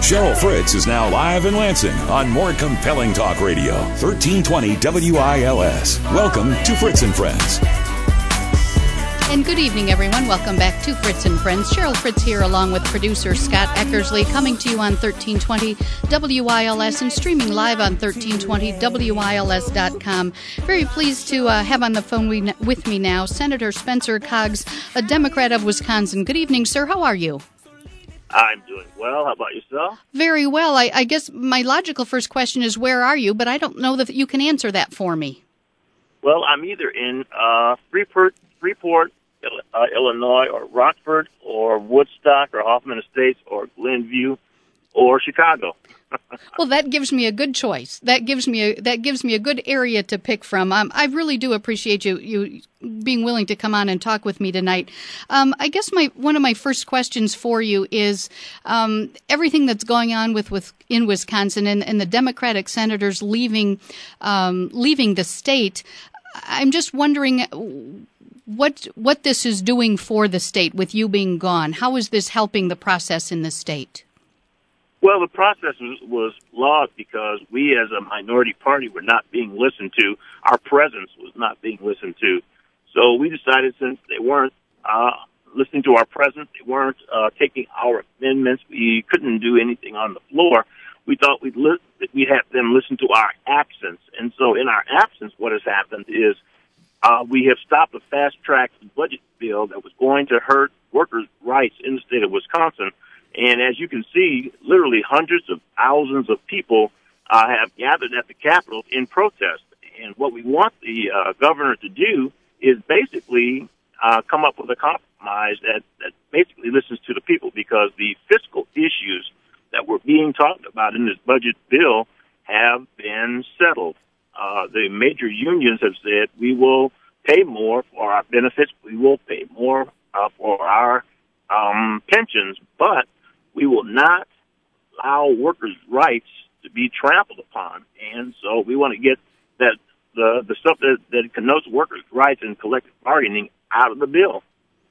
Cheryl Fritz is now live in Lansing on more compelling talk radio, 1320 WILS. Welcome to Fritz and Friends. And good evening, everyone. Welcome back to Fritz and Friends. Cheryl Fritz here, along with producer Scott Eckersley, coming to you on 1320 WILS and streaming live on 1320WILS.com. Very pleased to have on the phone with me now Senator Spencer Coggs, a Democrat of Wisconsin. Good evening, sir. How are you? I'm doing well. How about yourself? Very well. I guess my logical first question is, where are you? But I don't know that you can answer that for me. Well, I'm either in Freeport, Illinois, or Rockford, or Woodstock, or Hoffman Estates, or Glenview, or Chicago. Well, that gives me a good choice. That gives me a good area to pick from. I really do appreciate you being willing to come on and talk with me tonight. I guess one of my first questions for you is everything that's going on in Wisconsin and the Democratic senators leaving the state. I'm just wondering what this is doing for the state with you being gone. How is this helping the process in the state? Well, the process was lost because we as a minority party were not being listened to. Our presence was not being listened to. So we decided, since they weren't listening to our presence, they weren't taking our amendments, we couldn't do anything on the floor. We thought we'd have them listen to our absence. And so in our absence, what has happened is we have stopped a fast-track budget bill that was going to hurt workers' rights in the state of Wisconsin. And as you can see, literally hundreds of thousands of people have gathered at the Capitol in protest. And what we want the governor to do is basically come up with a compromise that basically listens to the people, because the fiscal issues that were being talked about in this budget bill have been settled. The major unions have said we will pay more for our benefits, we will pay more for our pensions, but we will not allow workers' rights to be trampled upon. And so we want to get the stuff that connotes workers' rights and collective bargaining out of the bill.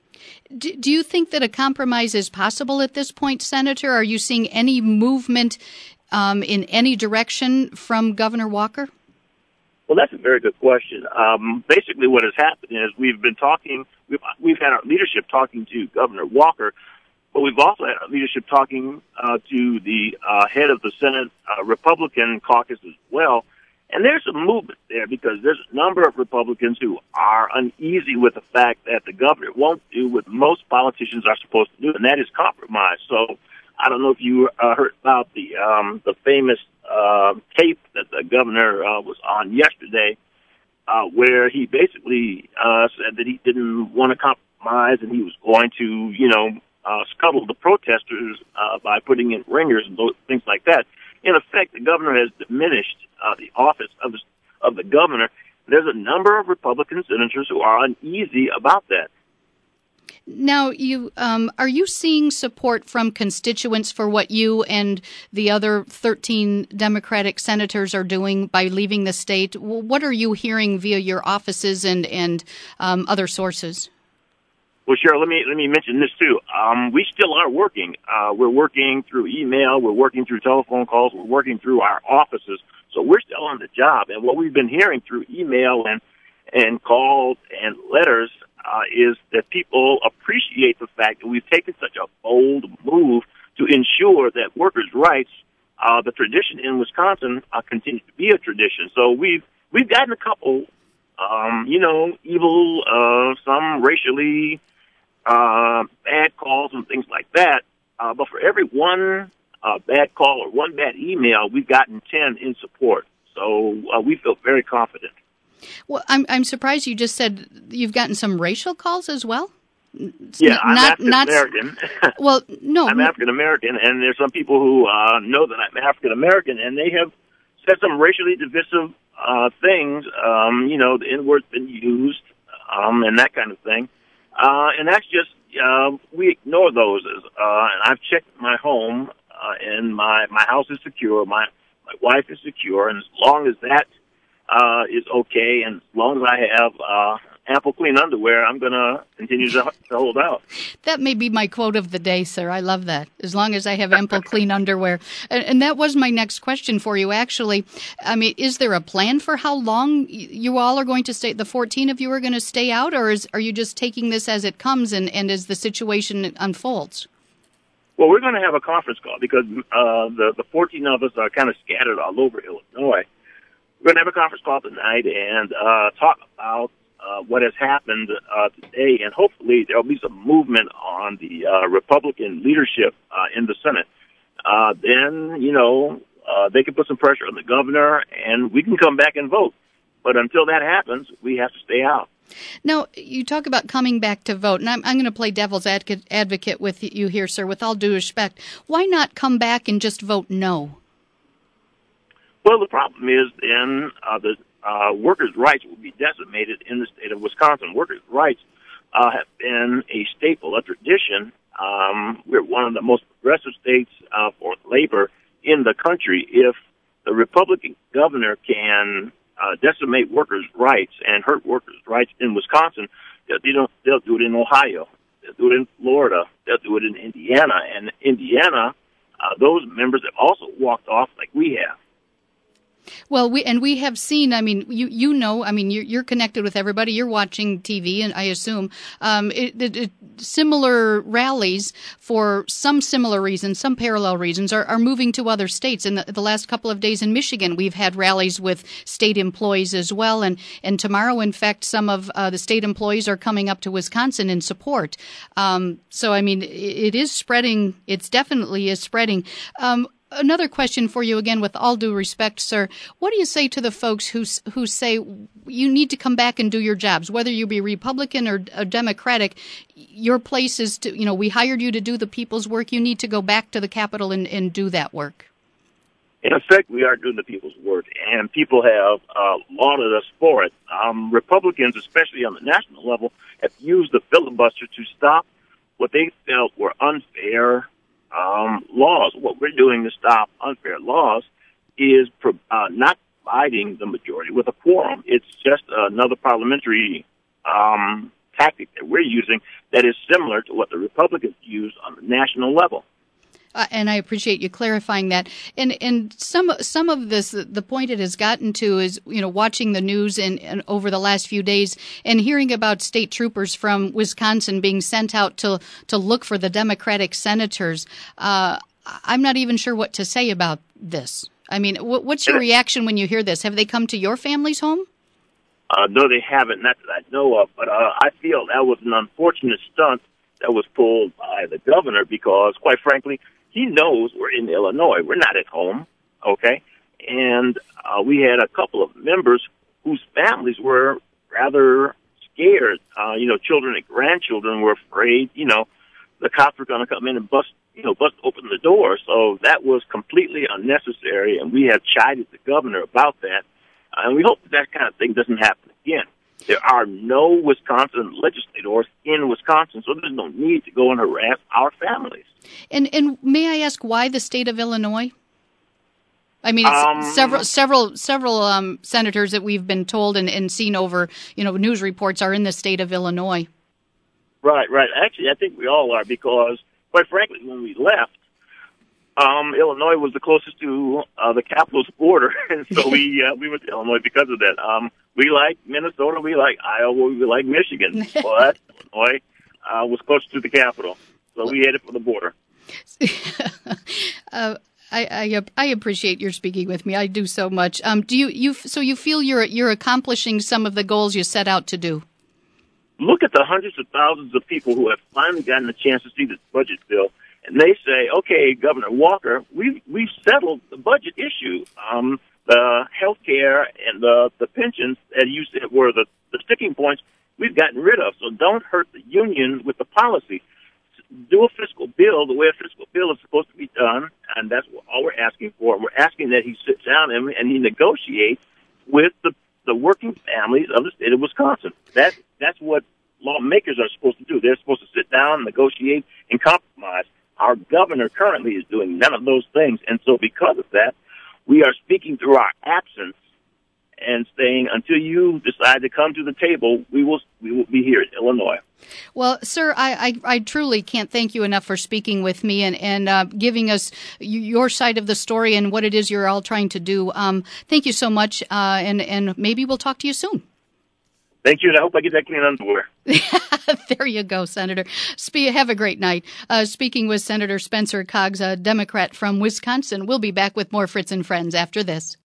Do you think that a compromise is possible at this point, Senator? Are you seeing any movement in any direction from Governor Walker? Well, that's a very good question. Basically, what has happened is we've been talking. We've had our leadership talking to Governor Walker, but we've also had our leadership talking to the head of the Senate Republican caucus as well. And there's a movement there because there's a number of Republicans who are uneasy with the fact that the governor won't do what most politicians are supposed to do, and that is compromise. So I don't know if you heard about the famous tape that the governor was on yesterday, where he basically said that he didn't want to compromise and he was going to, scuttle the protesters by putting in ringers and things like that. In effect, the governor has diminished the office of the governor. There's a number of Republican senators who are uneasy about that. Now, are you seeing support from constituents for what you and the other 13 Democratic senators are doing by leaving the state? What are you hearing via your offices and other sources? Well, Cheryl, let me mention this too. We still are working. We're working through email. We're working through telephone calls. We're working through our offices. So we're still on the job. And what we've been hearing through email and calls and letters is that people appreciate the fact that we've taken such a bold move to ensure that workers' rights, the tradition in Wisconsin, continues to be a tradition. So we've gotten a couple, evil, some racially bad calls and things like that. But for every one bad call or one bad email, we've gotten 10 in support. So we feel very confident. Well, I'm surprised you just said you've gotten some racial calls as well. Yeah, I'm African American. Well, no, I'm African American, and there's some people who know that I'm African American, and they have said some racially divisive things. The N-word's been used, and that kind of thing. And that's just we ignore those. And I've checked my home, and my house is secure. My wife is secure, and as long as that is okay, and as long as I have ample clean underwear, I'm going to continue to hold out. That may be my quote of the day, sir. I love that. As long as I have ample clean underwear. And that was my next question for you, actually. I mean, is there a plan for how long you all are going to stay? The 14 of you are going to stay out, or are you just taking this as it comes and as the situation unfolds? Well, we're going to have a conference call because the 14 of us are kind of scattered all over Illinois. We're going to have a conference call tonight and talk about what has happened today, and hopefully there will be some movement on the Republican leadership in the Senate. Then, they can put some pressure on the governor, and we can come back and vote. But until that happens, we have to stay out. Now, you talk about coming back to vote, and I'm going to play devil's advocate with you here, sir, with all due respect. Why not come back and just vote no? Well, the problem is then the workers' rights will be decimated in the state of Wisconsin. Workers' rights have been a staple, a tradition. We're one of the most progressive states for labor in the country. If the Republican governor can decimate workers' rights and hurt workers' rights in Wisconsin, they'll do it in Ohio. They'll do it in Florida. They'll do it in Indiana. And Indiana, those members have also walked off like we have. Well, we have seen, I mean, you're connected with everybody. You're watching TV, and I assume similar rallies for some similar reasons, some parallel reasons, are moving to other states. In the last couple of days in Michigan, we've had rallies with state employees as well. And tomorrow, in fact, some of the state employees are coming up to Wisconsin in support. So, I mean, it is spreading. It definitely is spreading. Another question for you, again, with all due respect, sir. What do you say to the folks who say you need to come back and do your jobs, whether you be Republican or Democratic? Your place is to, we hired you to do the people's work. You need to go back to the Capitol and do that work. In effect, we are doing the people's work, and people have lauded us for it. Republicans, especially on the national level, have used the filibuster to stop what they felt were unfair laws. What we're doing to stop unfair laws is not providing the majority with a quorum. It's just another parliamentary tactic that we're using that is similar to what the Republicans use on the national level. And I appreciate you clarifying that. And some of this, the point it has gotten to is, watching the news and over the last few days and hearing about state troopers from Wisconsin being sent out to look for the Democratic senators. I'm not even sure what to say about this. I mean, what's your reaction when you hear this? Have they come to your family's home? No, they haven't, not that I know of. But I feel that was an unfortunate stunt that was pulled by the governor because, quite frankly, he knows we're in Illinois. We're not at home, okay? And we had a couple of members whose families were rather scared. Children and grandchildren were afraid, the cops were going to come in and bust open the door. So that was completely unnecessary, and we have chided the governor about that. And we hope that kind of thing doesn't happen again. There are no Wisconsin legislators in Wisconsin, so there's no need to go and harass our families. And may I ask why the state of Illinois? I mean, it's several senators that we've been told and seen over, news reports are in the state of Illinois. Right. Actually, I think we all are because, quite frankly, when we left, Illinois was the closest to the capital's border, and so we went to Illinois because of that. We like Minnesota, we like Iowa, we like Michigan, but Illinois was close to the capital, so we headed for the border. I appreciate your speaking with me. I do so much. Do you feel you're accomplishing some of the goals you set out to do? Look at the hundreds of thousands of people who have finally gotten a chance to see this budget bill. And they say, okay, Governor Walker, we've settled the budget issue. The health care and the pensions that you said were the sticking points, we've gotten rid of. So don't hurt the union with the policy. Do a fiscal bill the way a fiscal bill is supposed to be done, and that's all we're asking for. We're asking that he sit down and he negotiates with the working families of the state of Wisconsin. That's what lawmakers are supposed to do. They're supposed to sit down, negotiate, and compromise. Our governor currently is doing none of those things, and so because of that, we are speaking through our absence and saying, until you decide to come to the table, we will be here in Illinois. Well, sir, I truly can't thank you enough for speaking with me and giving us your side of the story and what it is you're all trying to do. Thank you so much, and maybe we'll talk to you soon. Thank you, and I hope I get that clean underwear. There you go, Senator. Have a great night. Speaking with Senator Spencer Coggs, a Democrat from Wisconsin. We'll be back with more Fritz and Friends after this.